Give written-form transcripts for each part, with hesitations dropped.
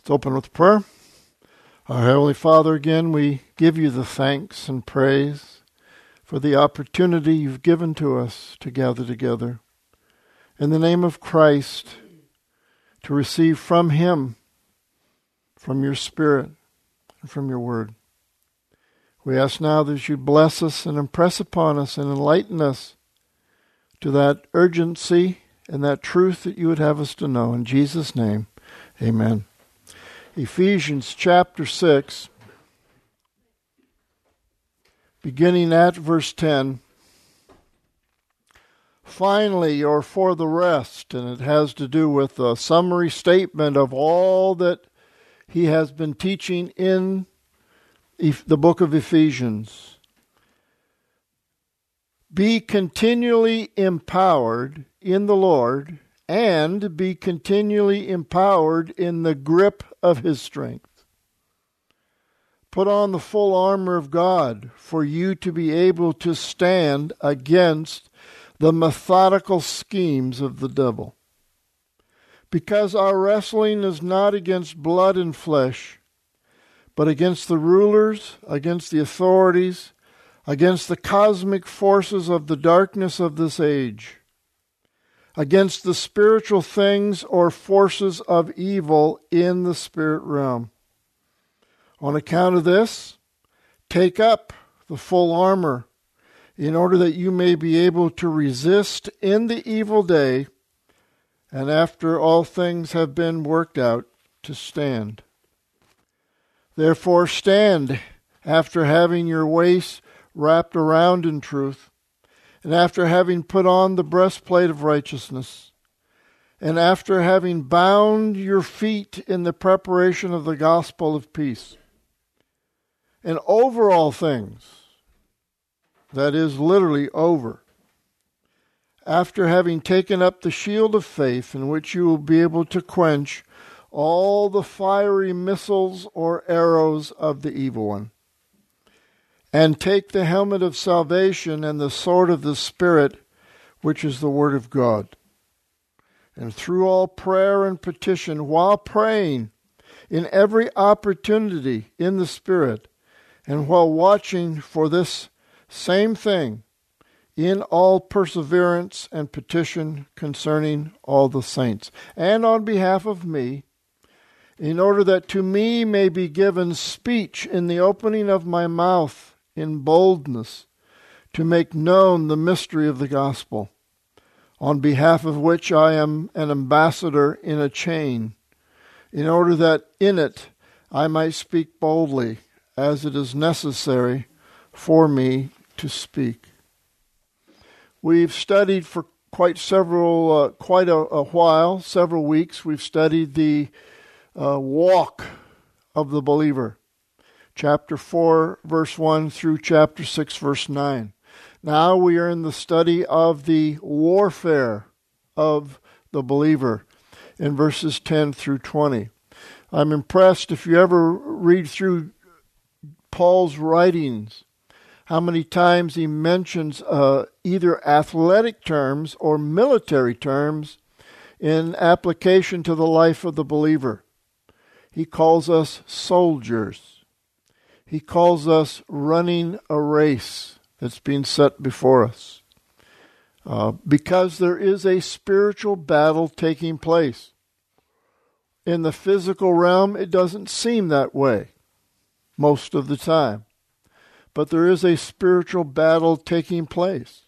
Let's open with prayer. Our Heavenly Father, again, we give you the thanks and praise for the opportunity you've given to us to gather together. In the name of Christ, to receive from Him, from your Spirit, and from your Word. We ask now that you'd bless us and impress upon us and enlighten us to that urgency and that truth that you would have us to know. In Jesus' name, amen. Ephesians chapter 6, beginning at verse 10. Finally, or for the rest, and it has to do with a summary statement of all that he has been teaching in the book of Ephesians. Be continually empowered in the Lord, and be continually empowered in the grip of His strength. Put on the full armor of God for you to be able to stand against the methodical schemes of the devil. Because our wrestling is not against blood and flesh, but against the rulers, against the authorities, against the cosmic forces of the darkness of this age, against the spiritual things or forces of evil in the spirit realm. On account of this, take up the full armor, in order that you may be able to resist in the evil day, and after all things have been worked out, to stand. Therefore stand, after having your waist wrapped around in truth, and after having put on the breastplate of righteousness, and after having bound your feet in the preparation of the gospel of peace. And over all things, that is literally over, after having taken up the shield of faith, in which you will be able to quench all the fiery missiles or arrows of the evil one, and take the helmet of salvation and the sword of the Spirit, which is the Word of God. And through all prayer and petition, while praying in every opportunity in the Spirit, and while watching for this same thing, in all perseverance and petition concerning all the saints, and on behalf of me, in order that to me may be given speech in the opening of my mouth in boldness, to make known the mystery of the gospel, on behalf of which I am an ambassador in a chain, in order that in it I might speak boldly, as it is necessary for me to speak. We've studied for quite a while, several weeks. We've studied the walk of the believer. Chapter 4, verse 1 through chapter 6, verse 9. Now we are in the study of the warfare of the believer in verses 10 through 20. I'm impressed, if you ever read through Paul's writings, how many times he mentions either athletic terms or military terms in application to the life of the believer. He calls us soldiers. He calls us running a race that's being set before us. Because there is a spiritual battle taking place. In the physical realm, it doesn't seem that way most of the time. But there is a spiritual battle taking place.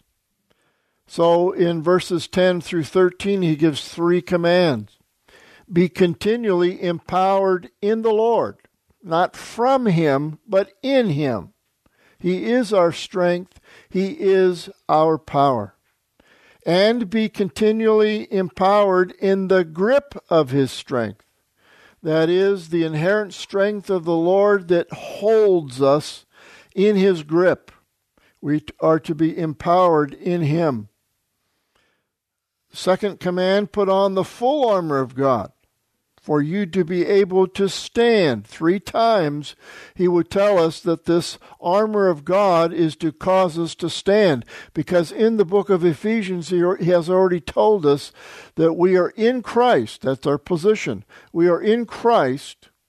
So in verses 10 through 13, he gives 3 commands. Be continually empowered in the Lord. Not from Him, but in Him. He is our strength. He is our power. And be continually empowered in the grip of His strength. That is, the inherent strength of the Lord that holds us in His grip. We are to be empowered in Him. Second command, put on the full armor of God, for you to be able to stand. 3 times he would tell us that this armor of God is to cause us to stand. Because in the book of Ephesians, he has already told us that we are in Christ. That's our position. We are in Christ,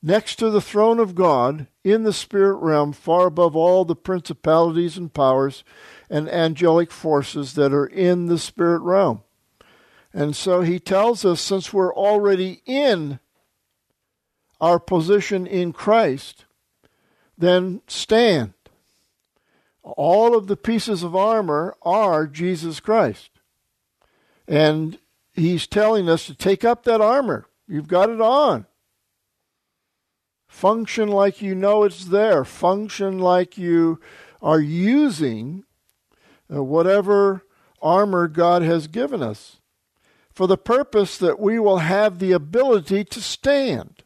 next to the throne of God in the spirit realm, far above all the principalities and powers and angelic forces that are in the spirit realm. And so he tells us, since we're already in our position in Christ, then stand. All of the pieces of armor are Jesus Christ. And he's telling us to take up that armor. You've got it on. Function like you know it's there. Function like you are using whatever armor God has given us, for the purpose that we will have the ability to stand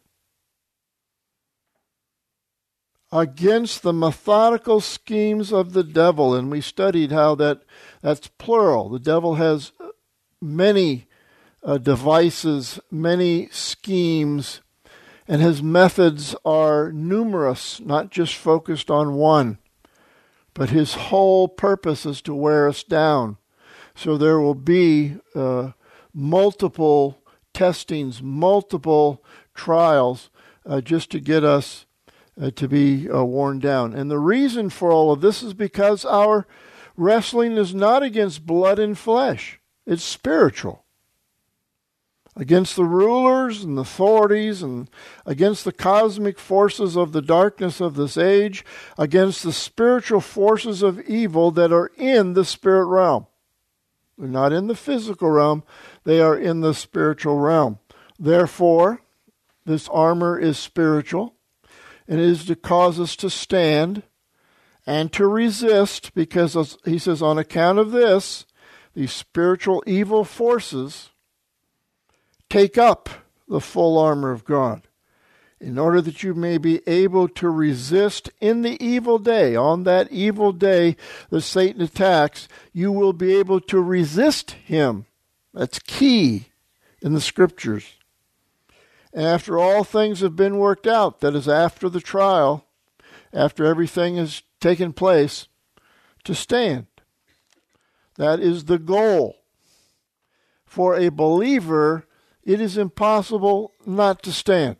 against the methodical schemes of the devil. And we studied how that's plural. The devil has many devices, many schemes, and his methods are numerous, not just focused on one. But his whole purpose is to wear us down. So there will be multiple testings, multiple trials, just to get us to be worn down. And the reason for all of this is because our wrestling is not against blood and flesh. It's spiritual. Against the rulers and authorities, and against the cosmic forces of the darkness of this age, against the spiritual forces of evil that are in the spirit realm. They're not in the physical realm, they are in the spiritual realm. Therefore, this armor is spiritual, and it is to cause us to stand and to resist, because, as he says, on account of this, these spiritual evil forces, take up the full armor of God, in order that you may be able to resist in the evil day. On that evil day that Satan attacks, you will be able to resist him. That's key in the Scriptures. And after all things have been worked out, that is, after the trial, after everything has taken place, to stand. That is the goal. For a believer, it is impossible not to stand.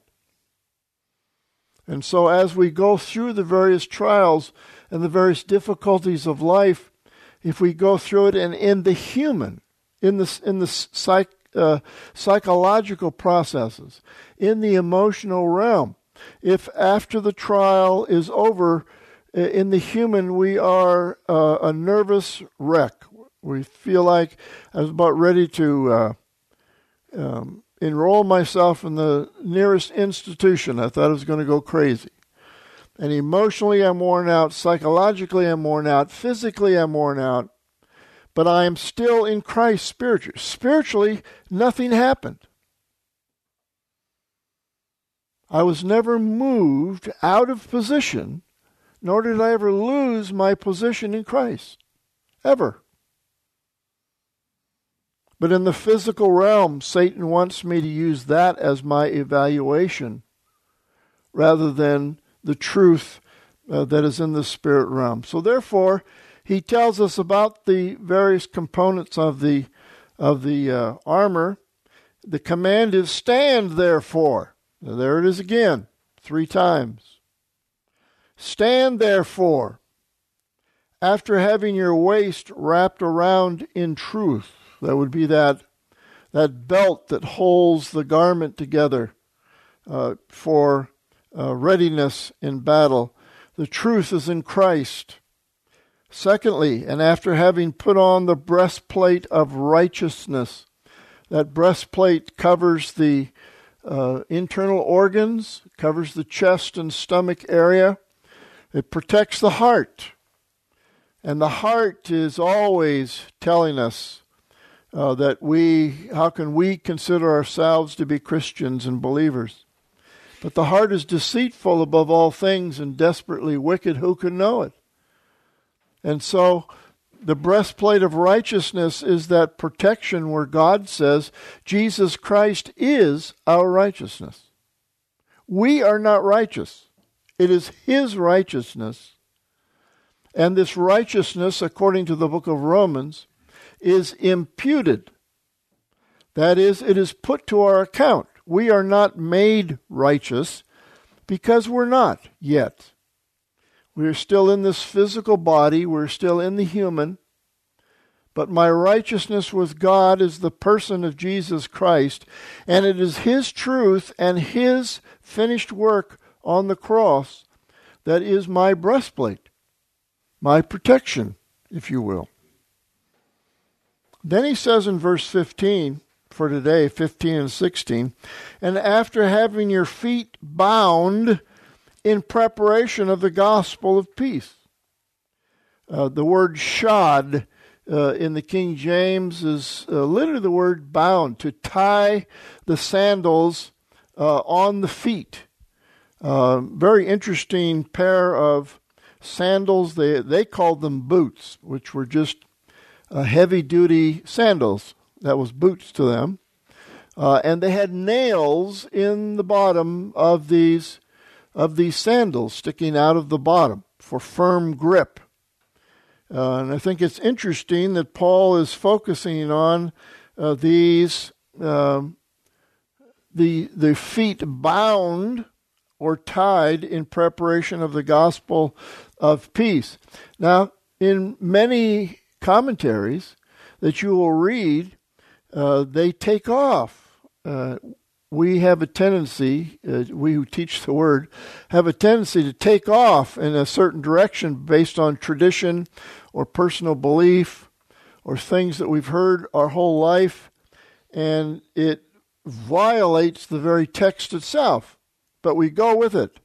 And so as we go through the various trials and the various difficulties of life, if we go through it and in the human, in the psychological processes, in the emotional realm, if after the trial is over, in the human we are a nervous wreck. We feel like I was about ready to enroll myself in the nearest institution. I thought I was going to go crazy. And emotionally I'm worn out, psychologically I'm worn out, physically I'm worn out, but I am still in Christ spiritually. Spiritually, nothing happened. I was never moved out of position, nor did I ever lose my position in Christ. Ever. But in the physical realm, Satan wants me to use that as my evaluation rather than the truth that is in the spirit realm. So therefore, he tells us about the various components of the armor. The command is, stand therefore. Now, there it is again, 3 times. Stand therefore, after having your waist wrapped around in truth. That would be that belt that holds the garment together for readiness in battle. The truth is in Christ. Secondly, and after having put on the breastplate of righteousness, that breastplate covers the internal organs, covers the chest and stomach area. It protects the heart. And the heart is always telling us that how can we consider ourselves to be Christians and believers? But the heart is deceitful above all things and desperately wicked. Who can know it? And so the breastplate of righteousness is that protection where God says Jesus Christ is our righteousness. We are not righteous. It is His righteousness. And this righteousness, according to the book of Romans, is imputed. That is, it is put to our account. We are not made righteous. Because we're not yet. We're still in this physical body. We're still in the human. But my righteousness with God is the person of Jesus Christ, and it is His truth and His finished work on the cross that is my breastplate, my protection, if you will. Then he says in verse 15, for today, 15 and 16, and after having your feet bound in preparation of the gospel of peace. The word shod in the King James is literally the word bound, to tie the sandals on the feet. Very interesting pair of sandals. They called them boots, which were just heavy-duty sandals. That was boots to them. And they had nails in the bottom of these sandals sticking out of the bottom for firm grip. And I think it's interesting that Paul is focusing on the feet bound or tied in preparation of the gospel of peace. Now, in many commentaries that you will read, they take off. We have a tendency, we who teach the Word, have a tendency to take off in a certain direction based on tradition or personal belief or things that we've heard our whole life, and it violates the very text itself. But we go with it.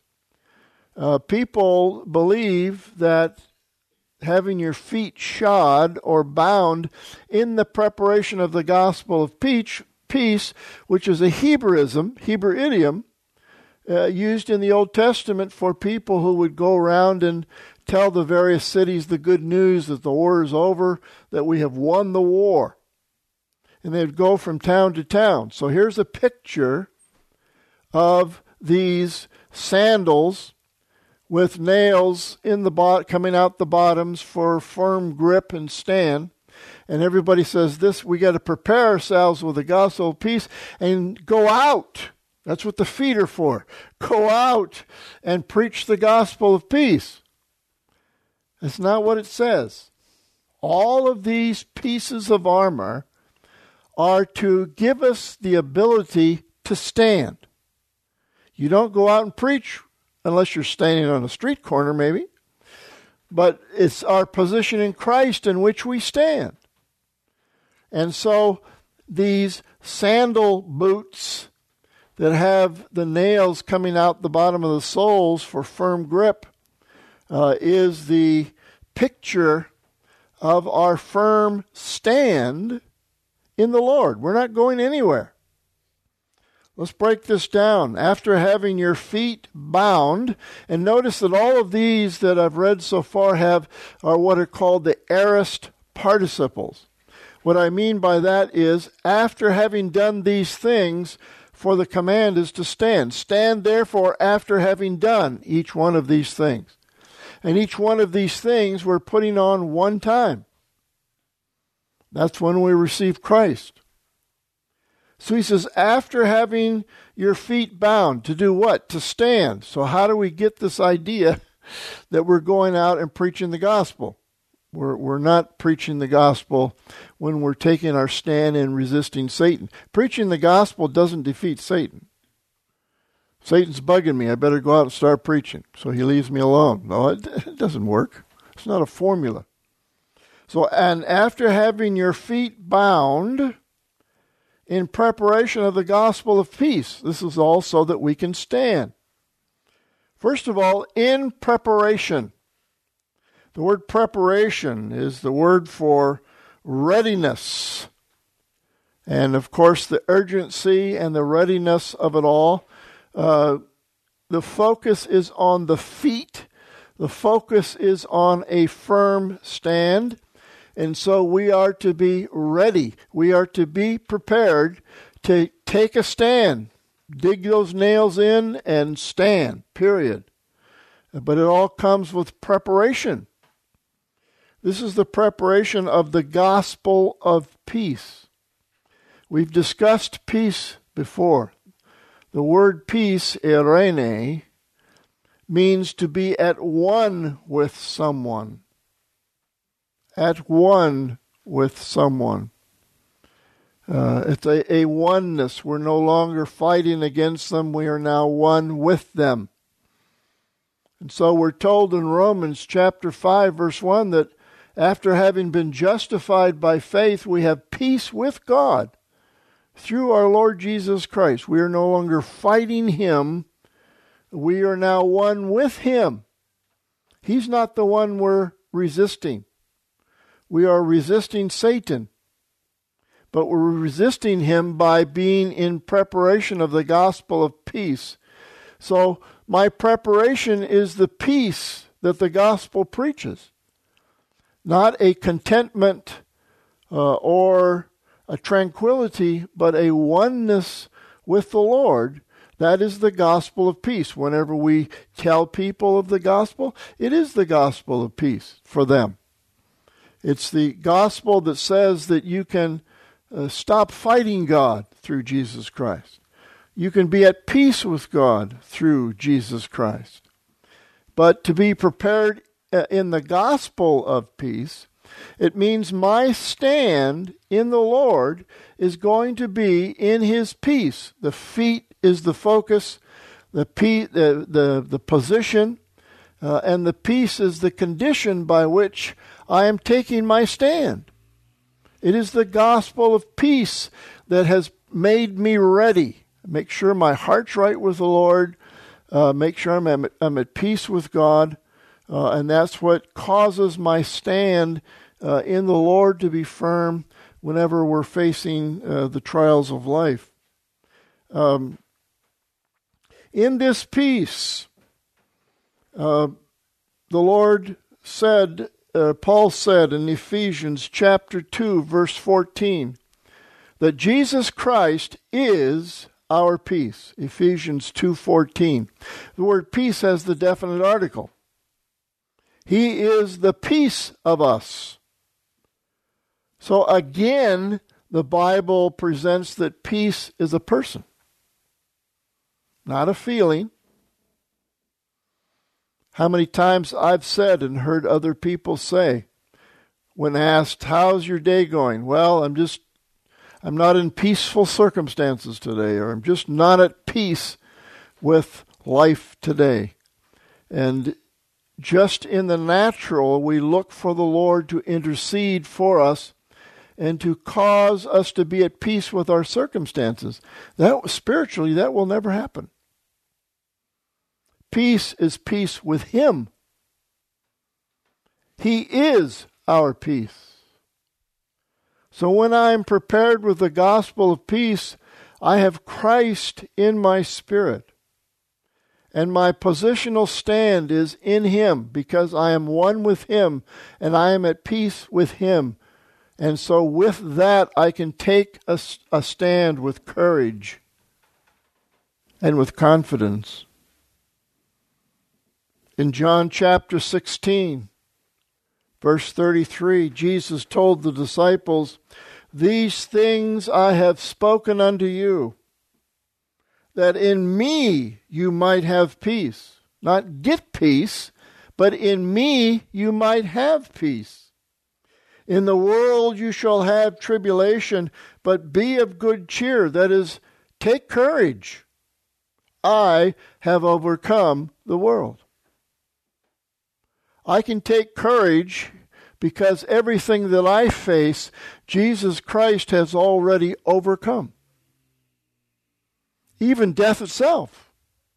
People believe that having your feet shod or bound in the preparation of the gospel of peace, which is a Hebrew idiom used in the Old Testament for people who would go around and tell the various cities the good news that the war is over, that we have won the war. And they'd go from town to town. So here's a picture of these sandals with nails in the coming out the bottoms for firm grip and stand. And everybody says this, we got to prepare ourselves with the gospel of peace and go out. That's what the feet are for. Go out and preach the gospel of peace. That's not what it says. All of these pieces of armor are to give us the ability to stand. You don't go out and preach unless you're standing on a street corner maybe. But it's our position in Christ in which we stand. And so these sandal boots that have the nails coming out the bottom of the soles for firm grip is the picture of our firm stand in the Lord. We're not going anywhere. Let's break this down. After having your feet bound, and notice that all of these that I've read so far are what are called the aorist participles. What I mean by that is, after having done these things, for the command is to stand. Stand therefore after having done each one of these things. And each one of these things we're putting on one time. That's when we receive Christ. So he says, after having your feet bound, to do what? To stand. So how do we get this idea that we're going out and preaching the gospel? We're not preaching the gospel when we're taking our stand and resisting Satan. Preaching the gospel doesn't defeat Satan. Satan's bugging me. I better go out and start preaching. So he leaves me alone. No, it doesn't work. It's not a formula. So, and after having your feet bound in preparation of the gospel of peace, this is all so that we can stand. First of all, in preparation. The word preparation is the word for readiness. And of course, the urgency and the readiness of it all. The focus is on the feet. The focus is on a firm stand. And so we are to be ready. We are to be prepared to take a stand. Dig those nails in and stand, period. But it all comes with preparation. This is the preparation of the gospel of peace. We've discussed peace before. The word peace, eirene, means to be at one with someone. At one with someone. It's a oneness. We're no longer fighting against them. We are now one with them. And so we're told in Romans chapter 5, verse 1, that after having been justified by faith, we have peace with God through our Lord Jesus Christ. We are no longer fighting Him. We are now one with Him. He's not the one we're resisting. We are resisting Satan. But we're resisting him by being in preparation of the gospel of peace. So my preparation is the peace that the gospel preaches. Not a contentment or a tranquility, but a oneness with the Lord. That is the gospel of peace. Whenever we tell people of the gospel, it is the gospel of peace for them. It's the gospel that says that you can stop fighting God through Jesus Christ. You can be at peace with God through Jesus Christ. But to be prepared in the gospel of peace, it means my stand in the Lord is going to be in His peace. The feet is the focus, the position, and the peace is the condition by which I am taking my stand. It is the gospel of peace that has made me ready. Make sure my heart's right with the Lord. Make sure I'm at peace with God. And that's what causes my stand in the Lord to be firm whenever we're facing the trials of life. In this peace, the Lord said, Paul said in Ephesians chapter 2, verse 14, that Jesus Christ is our peace. Ephesians 2:14. The word peace has the definite article. He is the peace of us. So again, the Bible presents that peace is a person, not a feeling. How many times I've said and heard other people say, when asked, how's your day going? Well, I'm not in peaceful circumstances today, or I'm just not at peace with life today. And just in the natural, we look for the Lord to intercede for us and to cause us to be at peace with our circumstances. That spiritually, that will never happen. Peace is peace with Him. He is our peace. So when I'm prepared with the gospel of peace, I have Christ in my spirit. And my positional stand is in Him because I am one with Him and I am at peace with Him. And so with that, I can take a stand with courage and with confidence. In John chapter 16, verse 33, Jesus told the disciples, "These things I have spoken unto you, that in me you might have peace." Not get peace, but in me you might have peace. "In the world you shall have tribulation, but be of good cheer." That is, take courage. I have overcome the world. I can take courage because everything that I face, Jesus Christ has already overcome. Even death itself.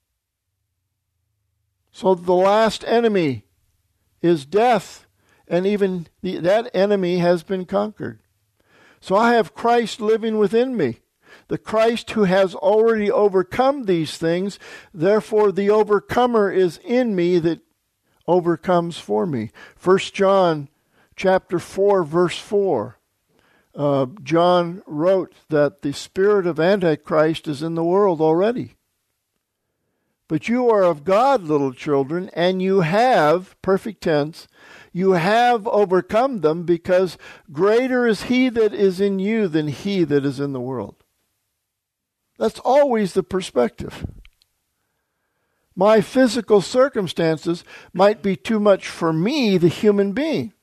So the last enemy is death, and even that enemy has been conquered. So I have Christ living within me. The Christ who has already overcome these things, therefore the overcomer is in me that overcomes for me. 1 John chapter 4, verse 4. John wrote that the spirit of Antichrist is in the world already. But you are of God, little children, and you have, perfect tense, you have overcome them, because greater is He that is in you than he that is in the world. That's always the perspective. My physical circumstances might be too much for me, the human being.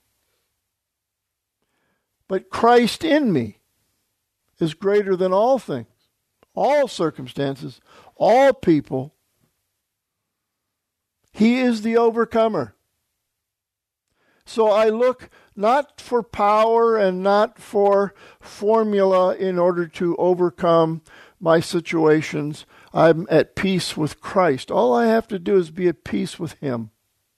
But Christ in me is greater than all things, all circumstances, all people. He is the overcomer. So I look not for power and not for formula in order to overcome my situations. I'm at peace with Christ. All I have to do is be at peace with Him.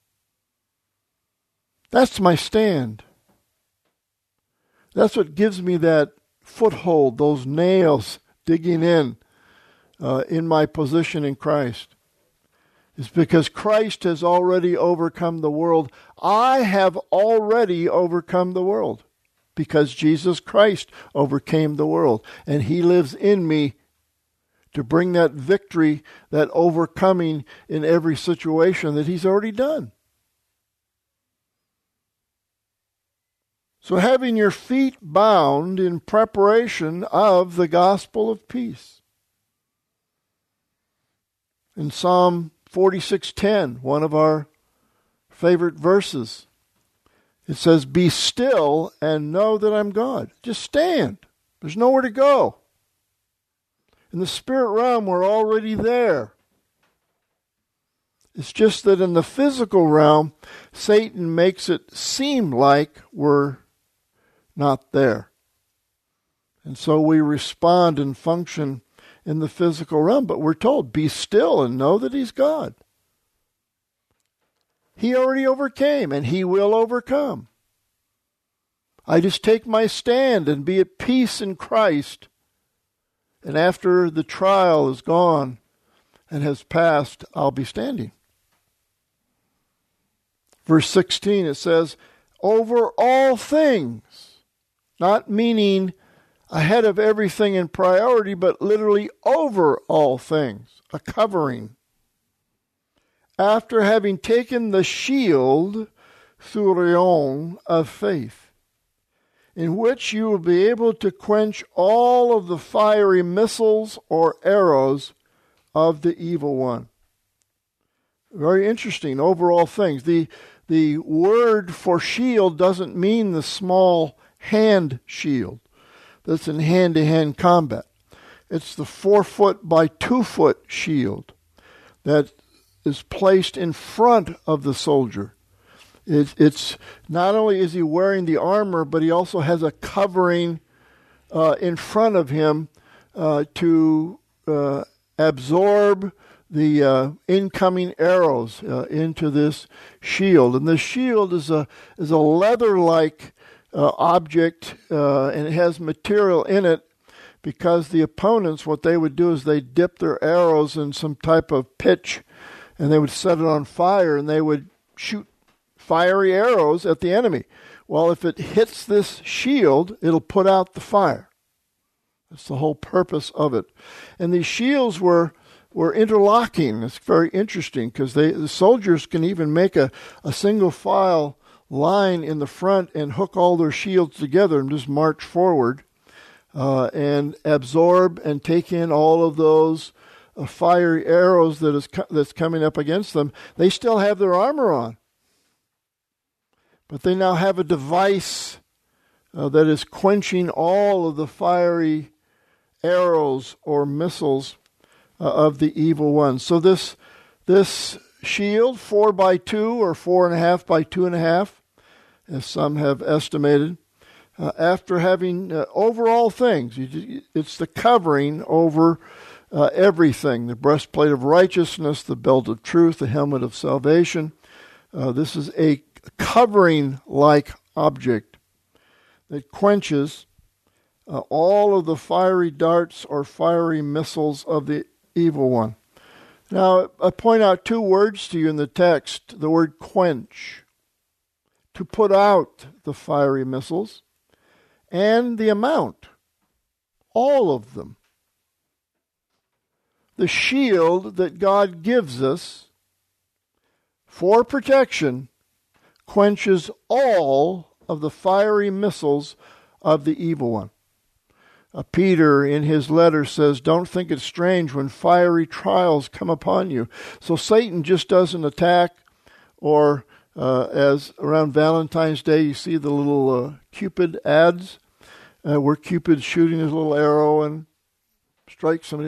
That's my stand. That's what gives me that foothold, those nails digging in my position in Christ. It's because Christ has already overcome the world. I have already overcome the world because Jesus Christ overcame the world. And He lives in me to bring that victory, that overcoming in every situation that He's already done. So having your feet bound in preparation of the gospel of peace. In Psalm 46:10, one of our favorite verses, it says, "Be still and know that I'm God." Just stand. There's nowhere to go. In the spirit realm, we're already there. It's just that in the physical realm, Satan makes it seem like we're not there. And so we respond and function in the physical realm, but we're told, be still and know that He's God. He already overcame, and He will overcome. I just take my stand and be at peace in Christ, and after the trial is gone and has passed, I'll be standing. Verse 16, it says, over all things. Not meaning ahead of everything in priority, but literally over all things, a covering. After having taken the shield, thurion, of faith, in which you will be able to quench all of the fiery missiles or arrows of the evil one. Very interesting, over all things. The word for shield doesn't mean the small hand shield that's in hand-to-hand combat. It's the 4-foot by 2-foot shield that is placed in front of the soldier. It's not only is he wearing the armor, but he also has a covering in front of him to absorb the incoming arrows into this shield. And the shield is a leather-like object, and it has material in it because the opponents, what they would do is they dip their arrows in some type of pitch and they would set it on fire and they would shoot fiery arrows at the enemy. Well, if it hits this shield, it'll put out the fire. That's the whole purpose of it. And these shields were interlocking. It's very interesting because the soldiers can even make a single file line in the front and hook all their shields together and just march forward and absorb and take in all of those fiery arrows that's coming up against them. They still have their armor on, but they now have a device that is quenching all of the fiery arrows or missiles of the evil one. So this shield, 4x2 or 4.5 by 2.5, as some have estimated, after having over all things, it's the covering over everything, the breastplate of righteousness, the belt of truth, the helmet of salvation. This is a covering-like object that quenches all of the fiery darts or fiery missiles of the evil one. Now, I point out two words to you in the text, the word quench, to put out the fiery missiles, and the amount, all of them. The shield that God gives us for protection quenches all of the fiery missiles of the evil one. Peter in his letter says, don't think it strange when fiery trials come upon you. So Satan just doesn't attack, or as around Valentine's Day you see the little Cupid ads, where Cupid's shooting his little arrow and strikes somebody,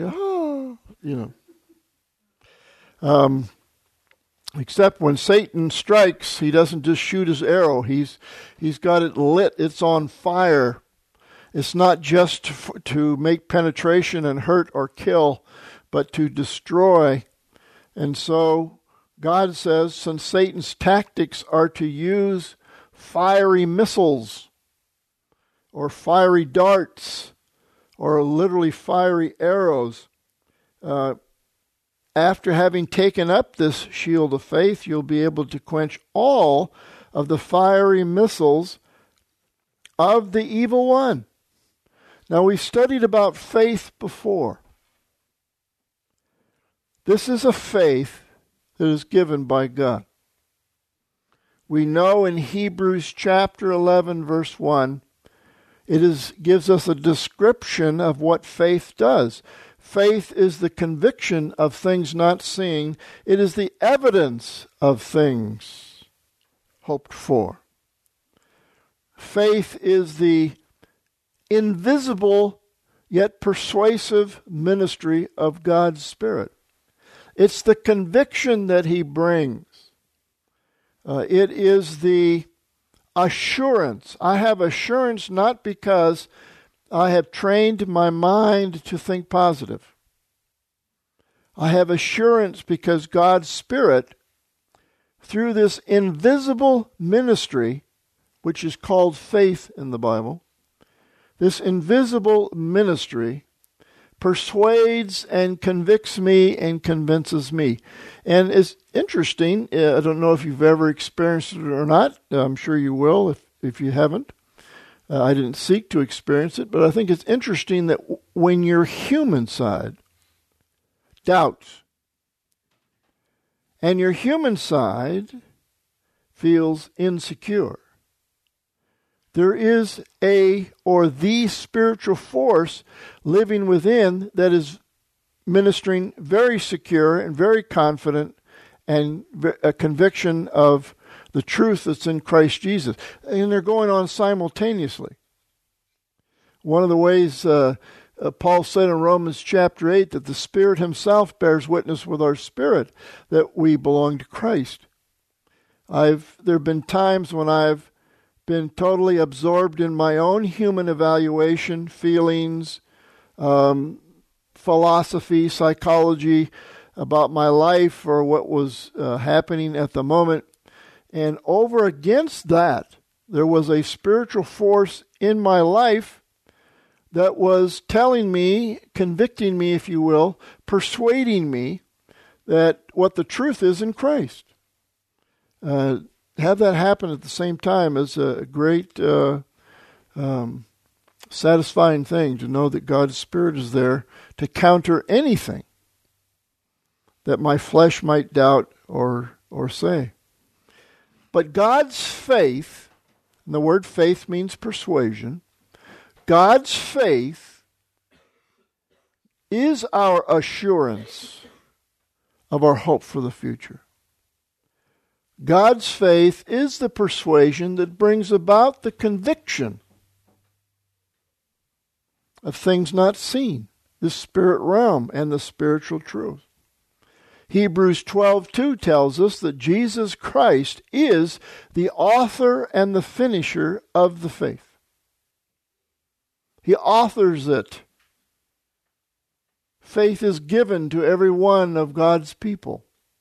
except when Satan strikes, he doesn't just shoot his arrow. He's got it lit. It's on fire. It's not just to make penetration and hurt or kill, but to destroy. And so God says, since Satan's tactics are to use fiery missiles or fiery darts or literally fiery arrows, after having taken up this shield of faith, you'll be able to quench all of the fiery missiles of the evil one. Now, we studied about faith before. This is a faith that is given by God. We know in Hebrews chapter 11, verse 1, gives us a description of what faith does. Faith is the conviction of things not seen. It is the evidence of things hoped for. Faith is the invisible yet persuasive ministry of God's Spirit. It's the conviction that He brings. It is the assurance. I have assurance not because I have trained my mind to think positive. I have assurance because God's Spirit, through this invisible ministry, which is called faith in the Bible, this invisible ministry persuades and convicts me and convinces me. And it's interesting, I don't know if you've ever experienced it or not. I'm sure you will if you haven't. I didn't seek to experience it, but I think it's interesting that when your human side doubts and your human side feels insecure, there is the spiritual force living within that is ministering very secure and very confident and a conviction of the truth that's in Christ Jesus. And they're going on simultaneously. One of the ways Paul said in Romans chapter 8 that the Spirit Himself bears witness with our spirit that we belong to Christ. There have been times when I've been totally absorbed in my own human evaluation, feelings, philosophy, psychology about my life or what was happening at the moment. And over against that, there was a spiritual force in my life that was telling me, convicting me, if you will, persuading me that what the truth is in Christ. Have that happen at the same time is a great satisfying thing, to know that God's Spirit is there to counter anything that my flesh might doubt or say. But God's faith, and the word faith means persuasion, God's faith is our assurance of our hope for the future. God's faith is the persuasion that brings about the conviction of things not seen, the spirit realm and the spiritual truth. Hebrews 12:2 tells us that Jesus Christ is the author and the finisher of the faith. He authors it. Faith is given to every one of God's people.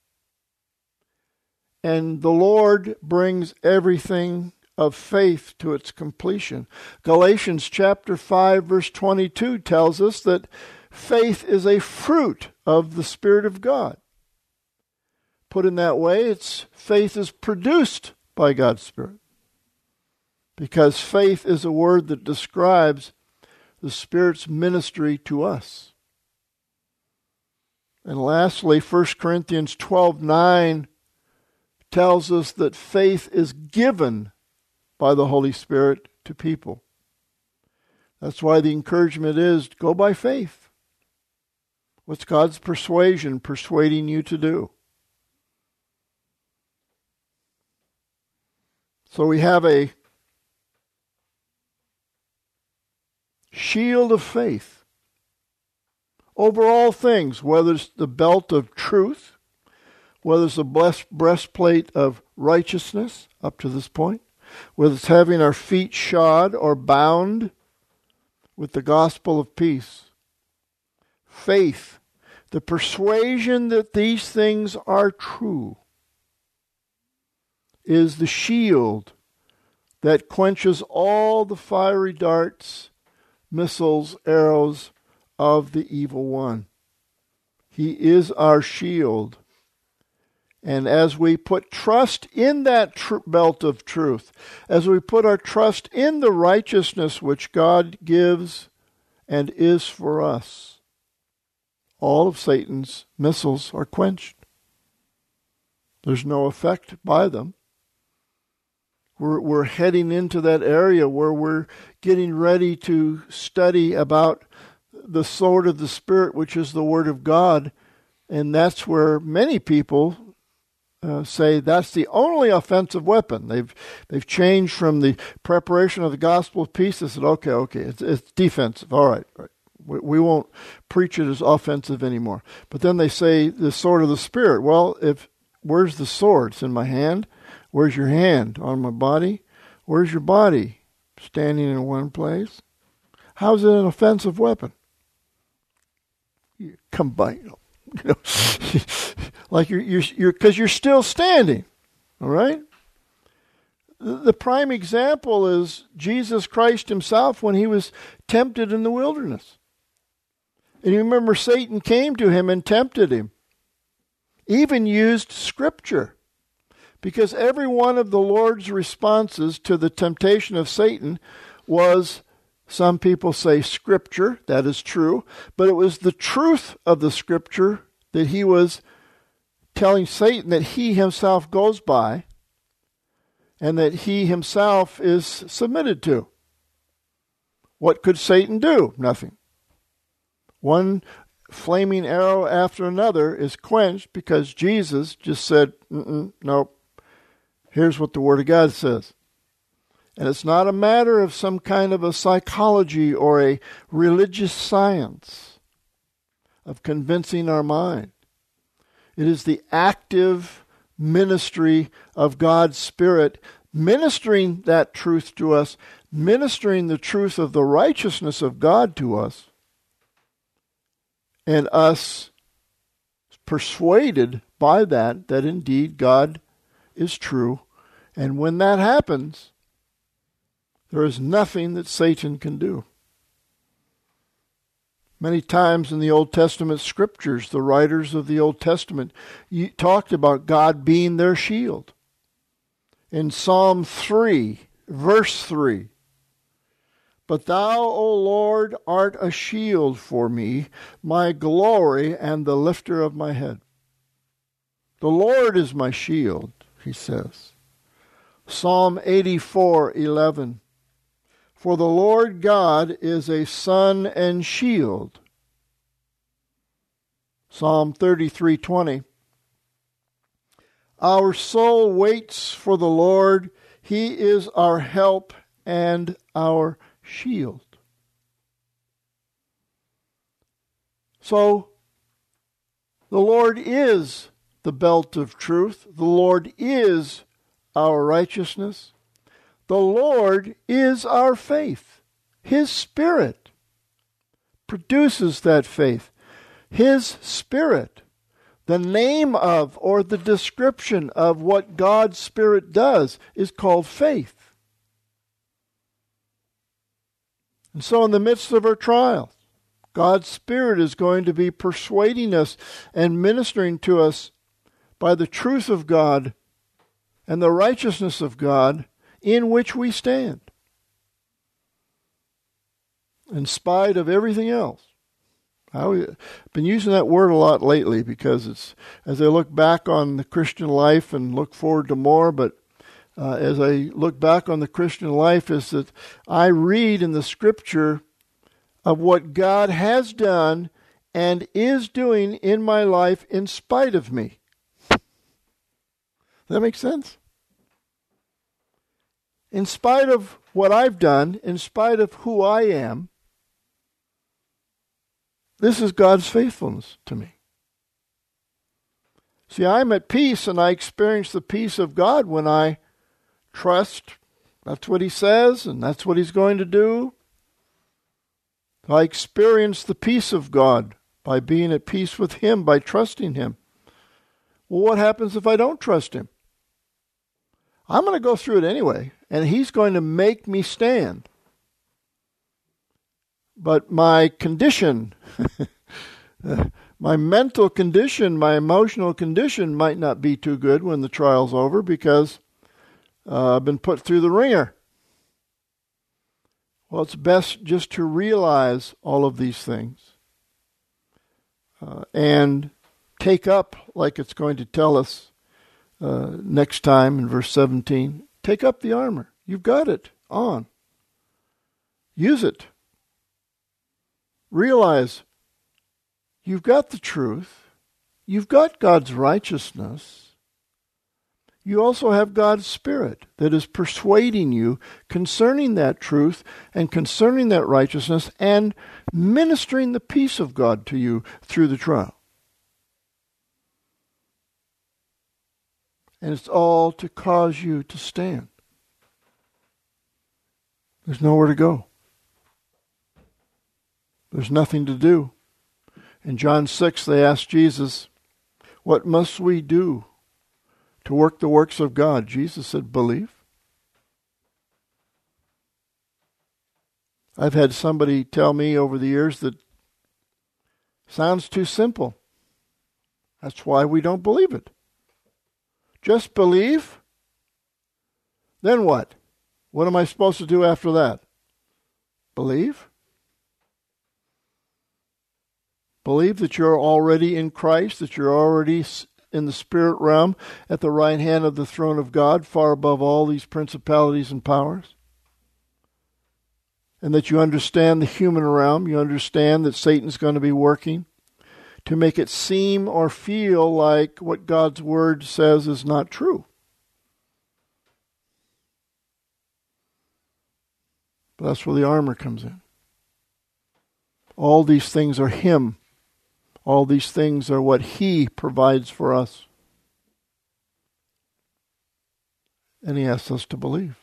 And the Lord brings everything of faith to its completion. Galatians chapter 5 verse 22 tells us that faith is a fruit of the Spirit of God. Put in that way, faith is produced by God's Spirit. Because faith is a word that describes the Spirit's ministry to us. And lastly, 1 Corinthians 12:9 tells us that faith is given by the Holy Spirit to people. That's why the encouragement is go by faith. What's God's persuasion persuading you to do? So we have a shield of faith over all things, whether it's the belt of truth, whether it's the breastplate of righteousness up to this point, whether it's having our feet shod or bound with the gospel of peace. Faith, the persuasion that these things are true, is the shield that quenches all the fiery darts, missiles, arrows of the evil one. He is our shield. And as we put trust in that belt of truth, as we put our trust in the righteousness which God gives and is for us, all of Satan's missiles are quenched. There's no effect by them. We're heading into that area where we're getting ready to study about the sword of the Spirit, which is the Word of God. And that's where many people say that's the only offensive weapon. They've changed from the preparation of the gospel of peace. They said, okay, it's defensive. All right. We won't preach it as offensive anymore. But then they say the sword of the Spirit. Well, where's the sword? It's in my hand. Where's your hand? On my body? Where's your body? Standing in one place? How's it an offensive weapon? You combine, like you're because you're still standing. All right. The prime example is Jesus Christ himself when he was tempted in the wilderness. And you remember Satan came to him and tempted him. Even used Scripture. Because every one of the Lord's responses to the temptation of Satan was, some people say Scripture, that is true, but it was the truth of the Scripture that he was telling Satan that he himself goes by and that he himself is submitted to. What could Satan do? Nothing. One flaming arrow after another is quenched because Jesus just said, nope. Here's what the Word of God says. And it's not a matter of some kind of a psychology or a religious science of convincing our mind. It is the active ministry of God's Spirit ministering that truth to us, ministering the truth of the righteousness of God to us, and us persuaded by that indeed God is true. And when that happens, there is nothing that Satan can do. Many times in the Old Testament scriptures, the writers of the Old Testament talked about God being their shield. In Psalm 3, verse 3, "But thou, O Lord, art a shield for me, my glory and the lifter of my head." The Lord is my shield, he says. Psalm 84:11. "For the Lord God is a sun and shield." Psalm 33:20. "Our soul waits for the Lord. He is our help and our shield." So, the Lord is the belt of truth. The Lord is our righteousness. The Lord is our faith. His Spirit produces that faith. His Spirit, the name of or the description of what God's Spirit does, is called faith. And so in the midst of our trials, God's Spirit is going to be persuading us and ministering to us by the truth of God and the righteousness of God in which we stand, in spite of everything else. I've been using that word a lot lately because it's, as I look back on the Christian life and look forward to more, but as I look back on the Christian life, is that I read in the Scripture of what God has done and is doing in my life in spite of me. That makes sense? In spite of what I've done, in spite of who I am, this is God's faithfulness to me. See, I'm at peace, and I experience the peace of God when I trust. That's what He says, and that's what He's going to do. I experience the peace of God by being at peace with Him, by trusting Him. Well, what happens if I don't trust Him? I'm going to go through it anyway, and He's going to make me stand. But my condition, my mental condition, my emotional condition might not be too good when the trial's over because I've been put through the ringer. Well, it's best just to realize all of these things and take up, like it's going to tell us next time in verse 17, take up the armor. You've got it on. Use it. Realize you've got the truth. You've got God's righteousness. You also have God's Spirit that is persuading you concerning that truth and concerning that righteousness and ministering the peace of God to you through the trial. And it's all to cause you to stand. There's nowhere to go. There's nothing to do. In John 6, they asked Jesus, "What must we do to work the works of God?" Jesus said, "Believe." I've had somebody tell me over the years that sounds too simple. That's why we don't believe it. Just believe? Then what? What am I supposed to do after that? Believe? Believe that you're already in Christ, that you're already in the spirit realm at the right hand of the throne of God, far above all these principalities and powers. And that you understand the human realm. You understand that Satan's going to be working to make it seem or feel like what God's Word says is not true. But that's where the armor comes in. All these things are Him. All these things are what He provides for us. And He asks us to believe.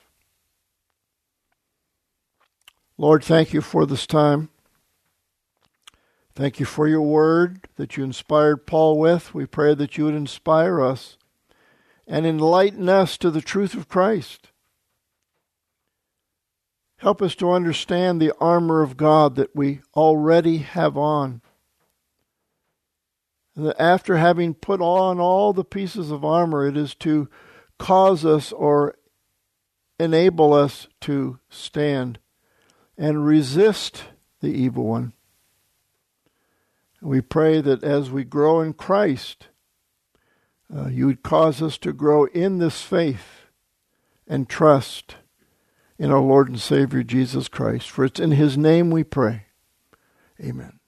Lord, thank you for this time. Thank you for your word that you inspired Paul with. We pray that you would inspire us and enlighten us to the truth of Christ. Help us to understand the armor of God that we already have on. And that after having put on all the pieces of armor, it is to cause us or enable us to stand and resist the evil one. We pray that as we grow in Christ, you would cause us to grow in this faith and trust in our Lord and Savior Jesus Christ. For it's in His name we pray. Amen.